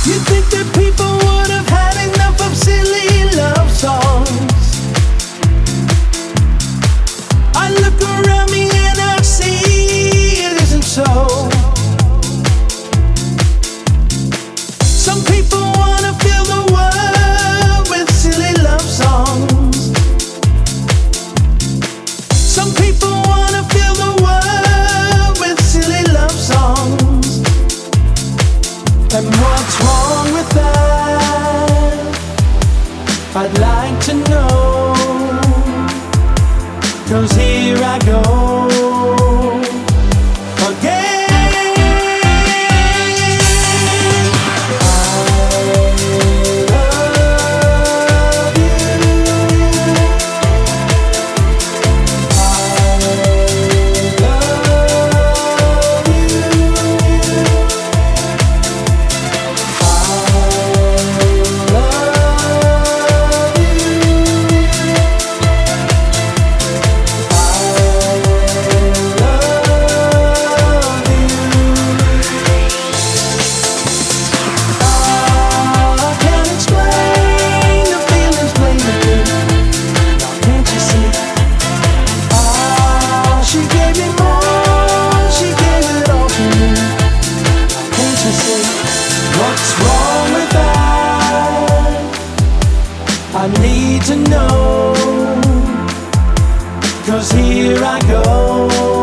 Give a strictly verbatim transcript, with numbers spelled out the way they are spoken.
You think that people would have had enough of silly love songs? I look around me and I see it isn't so. Some people wanna fill the world with silly love songs. Some people wanna fill the world with silly love songs. And what's wrong with that? I'd like to know. 'Cause here I go again. I need to know, 'cause here I go.